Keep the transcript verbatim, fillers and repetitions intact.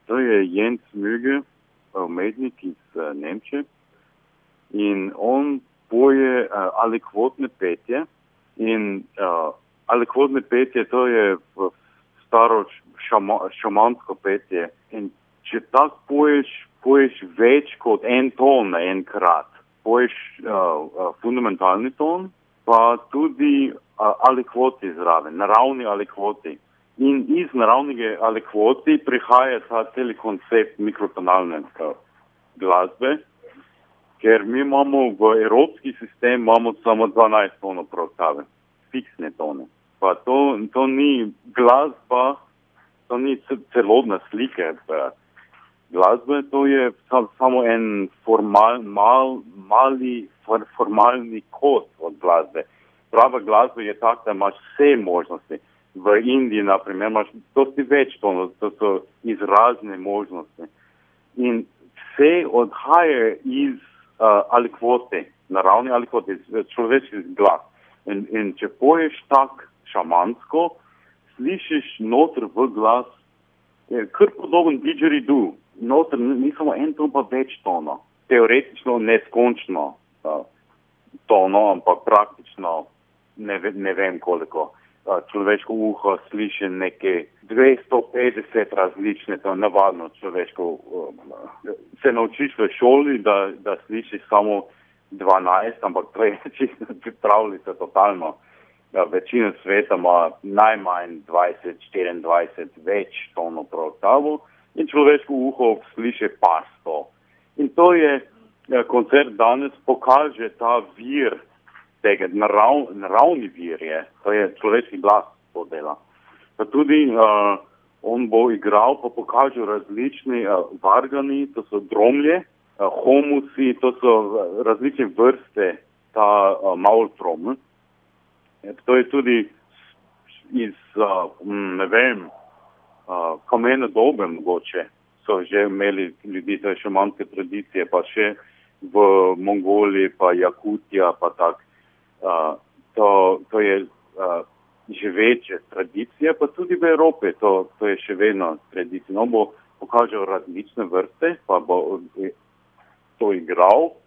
To je Jens Müge, umetnik iz uh, Nemčije. In on poje uh, alikvotne petje. In uh, alikvotne petje, to je v staro šama, šamansko petje. In če tak poješ, poješ več kot en ton na enkrat. Poješ uh, uh, fundamentalni ton, pa tudi uh, alikvoti zraven, naravni alikvoti. In iz naravnega alikvoti prihaja ta celi koncept mikrotonalne uh, glasbe, ker mi imamo v evropski sistem imamo samo dvanajst tonov per oktave, fiksne tone. Pa to, to ni glasba, to ni celotna slika glasbe, to je samo en formal, mal, mali for, formalni kod od glasbe. Prava glasba je tak, da imaš vse možnosti. V Indiji, na primer, imaš dosti več tonov, to so izrazne možnosti. In vse odhaja iz uh, alikvote, naravni alikvote, človeški glas. In, in če poješ tak šamansko, slišiš noter v glas, je kar podoben didgeridoo. Noter ni samo en ton, pa več tono. Teoretično neskončno uh, tono, ampak praktično ne, ne vem koliko. Uh, človeško uho sliši neke dvesto petdeset različne, to je navadno človeško. Uh, se naučiš v šoli, da, da slišiš samo dvanajst, ampak to je čisto pravljica totalno. Uh, večina sveta ima najmanj dvajset, štiriindvajset več tonov per oktavu. In človeško uho sliši pa sto. In to je, koncert danes pokaže ta vir, tega narav, naravni vir je, to je človeški glas to dela. Pa tudi uh, on bo igral, pa pokaže različni uh, vargani, to so dromlje, uh, homusi, to so različne vrste ta uh, maultrom. To je tudi iz, uh, ne vem, Uh, kamene dobe mogoče so že imeli ljudi te šamanske tradicije, pa še v Mongoliji, pa Jakutija, pa tak. Uh, to, to je uh, že večje tradicije, pa tudi v Evropi to, to je še vedno tradicija. No, bo pokažel različne vrste, pa bo to igral.